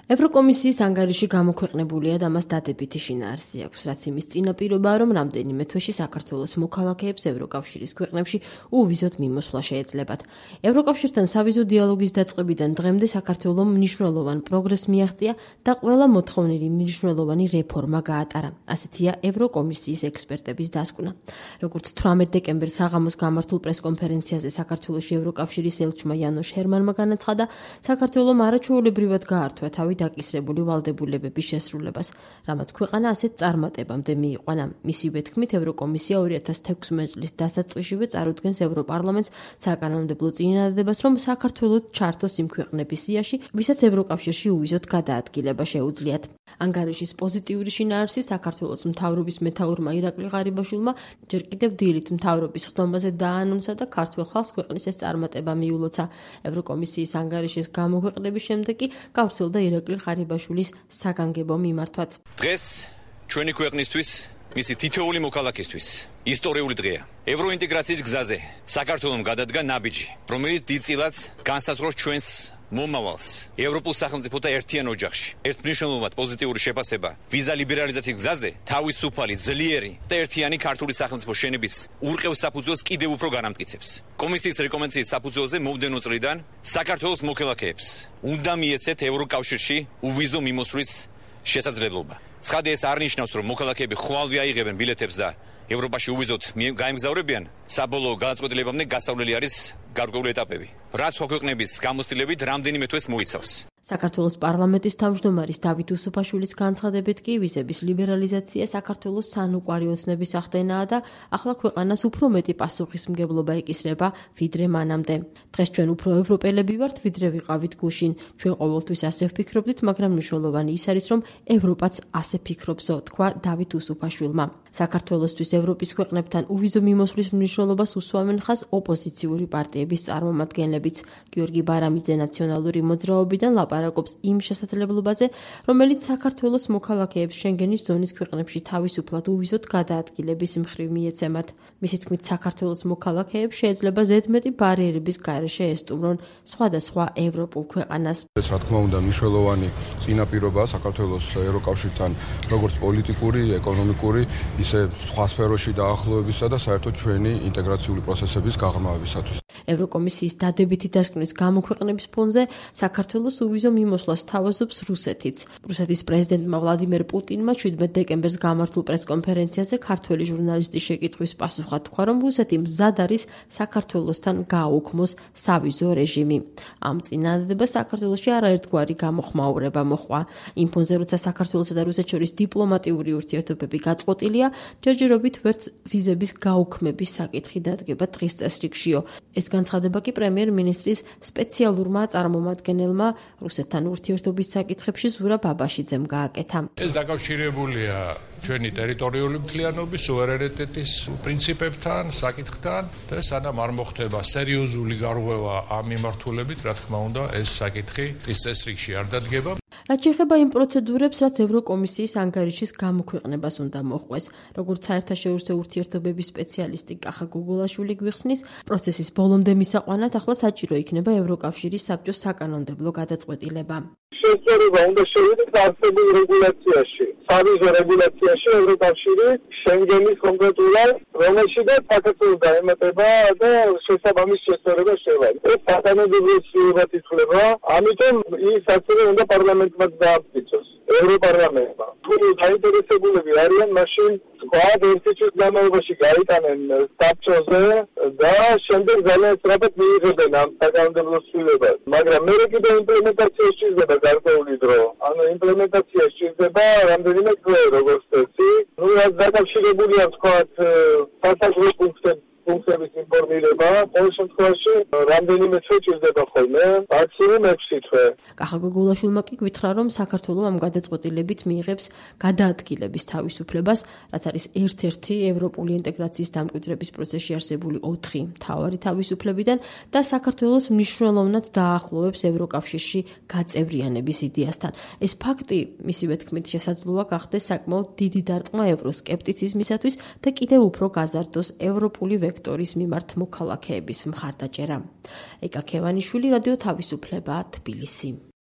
ევროკომისიის ანგარიში გამოქვეყნებულია და მას დადებითი შინაარსი აქვს, რაც იმის წინაპირობაა, რომ რამდენიმე თვეში საქართველოს მოქალაქეებს ევროკავშირის ქვეყნებში უვიზოთ მიმოსვლა შეეძლებათ. ევროკავშირთან სავიზო დიალოგის დაწყებიდან დღემდე საქართველომ მნიშვნელოვან პროგრესს მიაღწია და ყველა მოთხოვნილი მნიშვნელოვანი რეფორმა გაატარა. ასეთია ევროკომისიის ექსპერტების დასკვნა. როგორც 18 დეკემბერს საღამოს გამართულ პრესკონფერენციაზე საქართველოში ევროკავშირის ელჩმა იანოშ ჰერმანმა განაცხადა, საქართველომ არაჩვეულებრივად გაართვა თავი დაკისრებული ვალდებულებების შესრულებას, რამაც ქვეყანა ასეთ წარმატებამდე მიიყვანა. მისივე თქმით, ევროკომისია 2016 წლის დასაწყისშივე წარუდგენს ევროპარლამენტს საკანონმდებლო წინადადებას, რომ საქართველოს ჩართოს იმ ქვეყნების სიაში, ვისაც ევროკავშირში უვიზოთ გადაადგილება შეუძლიათ. ანგარიშის პოზიტიური შინაარსი საქართველოს მთავრობის მეთაურმა ირაკლი ღარიბაშვილმა ჯერ კიდევ დილით მთავრობის ხდომაზე დაანონსა და ქართველ ხალხს ქვეყნის ეს წარმატება მიულოცა. ევროკომისიის ანგარიშის გამოქვეყნების შემდეგ კი გავრცელდა ირაკლი ღარიბაშვილის საგანგებო მიმართვაც. დღეს ჩვენი ქვეყნისთვის, მისი თითოეული მოქალაქისთვის ისტორიული დღეა. ევროინტეგრაციის გზაზე საქართველომ გადადგა ნაბიჯი, რომელიც დიდწილად განსაზღვროს ჩვენს მომავალს ევროპულ სახელმწიფოთა ერთიან ოჯახში. ერთმნიშვნელოვნად პოზიტიური შეფასება ვიზა ლიბერალიზაციის გზაზე თავისუფალი, ძლიერი და ერთიანი ქართული სახელმწიფო შენების ურყევს საფუძველს კიდევ უფრო განამტკიცებს. კომისიის რეკომენდაციის საფუძველზე მომდევნო წლიდან საქართველოს მოქალაქეებს უნდა მიეცეთ ევროკავშირში უვიზო მიმოსვლის შესაძლებლობა. ცხადია, ეს არ ნიშნავს, რომ მოქალაქეები ხვალვე აიღებენ ბილეთებს და ევროპაში უვიზოთ გაემგზავრებიან. საბოლოო გადაწყვეტილებამდე გასავლელი არის გარკვეული ეტაპები, რაც სხვა ქვეყნების გამოცდილებით რამდენიმე თვეს მოიცავს. საქართველოს პარლამენტის თავმჯდომარის დავით უსუფაშვილის განცხადებით კი ვიზების ლიბერალიზაცია საქართველოს სანუკვარი ოცნების ახდენაა და ახლა ქვეყანას უფრო მეტი პასუხისმგებლობა ეკისრება, ვიდრე მანამდე. დღეს ჩვენ უფრო ევროპელები ვართ, ვიდრე ვიყავით გუშინ. ჩვენ ყოველთვის ასე ვფიქრობდით, მაგრამ მნიშვნელოვანი ის არის, რომ ევროპაც ასე ფიქრობსო, თქვა დავით უსუფაშვილმა. საქართველოსთვის ევროპის ქვეყნებთან უვიზო მიმოსვლის მნიშვნელობას უსვამენ ხაზს ოპოზიციური პარტიების წარმომადგენლებიც. გიორგი ბარამიძე ნაციონალური მოძრაობიდან ლაპარაკობს იმ შესაძლებლობაზე, რომელიც საქართველოს მოქალაქეებს შენგენის ზონის ქვეყნებში თავისუფლად უვიზოთ გადაადგილების მხრივ მიეცემათ. მისი თქმით, საქართველოს მოქალაქეებს შეიძლება ზედმეტი ბარიერების გარეშე ესტუმრონ სხვადასხვა ევროპულ ქვეყანას. ეს რა თქმა უნდა მნიშვნელოვანი წინაპირობაა საქართველოს ევროკავშირთან როგორც პოლიტიკური, ეკონომიკური, ისე სხვა სფეროში დაახლოებისა და საერთოდ ჩვენი ინტეგრაციული პროცესების გაღრმავებისათვის. ევროკომისიის დადებითი დასკვნის გამოქვეყნების ფონზე საქართველოს უვიზო მიმოსვლას თავაზობს რუსეთიც. რუსეთის პრეზიდენტმა ვლადიმერ პუტინმა 17 დეკემბერს გამართულ პრესკონფერენციაზე ქართველი ჟურნალისტის შეკითხვის პასუხად თქვა, რომ რუსეთი მზად არის საქართველოსთან გააუქმოს სავიზო რეჟიმი. ამ წინადადებას საქართველოში არაერთგვარი გამოხმაურება მოჰყვა. იმ ფონზე, როცა საქართველოსა და რუსეთს შორის დიპლომატიური ურთიერთობები გაწყვეტილია, ჯერჯერობით ვერც ვიზების გაუქმების საკითხი დადგება დღის წესრიგშიო. ეს განცხადება კი პრემიერ-მინისტრის სპეციალურმა წარმომადგენელმა რუსეთთან ურთიერთობის საკითხებში ზურა ბაბაშიძემ გააკეთა. ეს დაკავშირებულია ჩვენი ტერიტორიული მთლიანობის, სუვერენიტეტის პრინციპებთან, საკითხთან და სანამ არ მოხდება სერიოზული გარღვევა ამ მიმართულებით, რა თქმა უნდა, ეს საკითხი დღის წესრიგში არ დადგება. რაც შეეხება იმ პროცედურებს, რაც ევროკომისიის ანგარიშის გამოქვეყნებას უნდა მოჰყვეს, როგორც საერთაშორისო ურთიერთობების სპეციალისტი კახა გოგოლაშვილი გვიხსნის, პროცესის ბოლომდე მისაყვანად ახლა საჭირო იქნება ევროკავშირის საბჭოს საკანონმდებლო გადაწყვეტილება. შესწორება უნდა შევიდეთ არსებულ რეგულაციაში, სავიზო რეგულაციაში ევროკავშირი შენგენის კონკრეტულად, რომელშიც საქართველოს დაემატება და შესაბამის შესწორება შევა. ეს საკანონმდებლო ცვლილებად ითვლება, ამიტომ ის ასევე უნდა პარლამენტმაც დაამტკიცოს. ევროპარლამენტმა. თუ დაინტერესებულები არიან, მაშინ სხვა ერთი წუთის განმავლობაში გაიტანენ საბჭოზე და შემდეგ ძალიან სწრაფად მიიღებენ ამ საკანონმდებლო ცვლილებას. მაგრამ მე კიდევ იმპლემენტაციაში შეიძლება გარკვეული დრო. ანუ იმპლემენტაცია შეიძლება რამდენიმე თვე, როგორც წესი. რაც დაკავშირებულია თქვათ სასაზღვრო ფუნქციების ინფორმირება, ყოველ შემთხვევაში რამდენიმე თვე ჭირდება ხოლმე, მაქსიმუმ 6 თვე. კახა გოგოლაშვილმა კი გითხრა, რომ საქართველო ამ გადაწყვეტილებით მიიღებს გადაადგილების თავისუფლებას, რაც არის ერთ-ერთი ევროპული ინტეგრაციის დამკვიდრების პროცესში არსებული 4 მთავარი თავისუფლებიდან და საქართველოს მნიშვნელოვნად დაახლოვებს ევროკავშირში გაწევრიანების იდეასთან. ეს ფაქტი, მისივე თქმით, შესაძლოა გახდეს საკმაოდ დიდი დარტყმა ევროსკეპტიციზმისათვის და კიდევ უფრო გაზარდოს ევროპული ვექტორის მიმართ მოქალაქეების მხარდაჭერა. ეკა ქევანიშვილი, რადიო თავისუფლება, თბილისი.